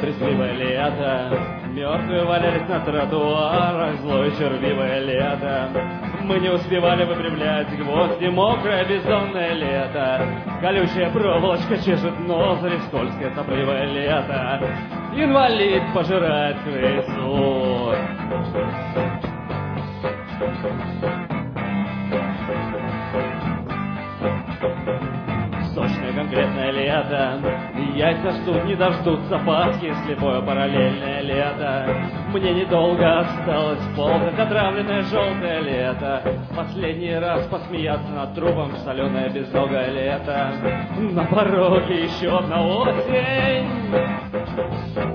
брезгливое лето. Мертвые валялись на тротуарах, злое червивое лето. Мы не успевали выпрямлять гвозди, мокрое бездонное лето. Колючая проволочка чешет ноздри, скользкое сопливое лето. Инвалид пожирает крысу. Сочное конкретное лето, яйца ждут, не дождутся Пасхи, слепое параллельное лето. Мне недолго осталось ползать, отравленное желтое лето. Последний раз посмеяться над трупом, соленое безногое лето. На пороге еще одна осень.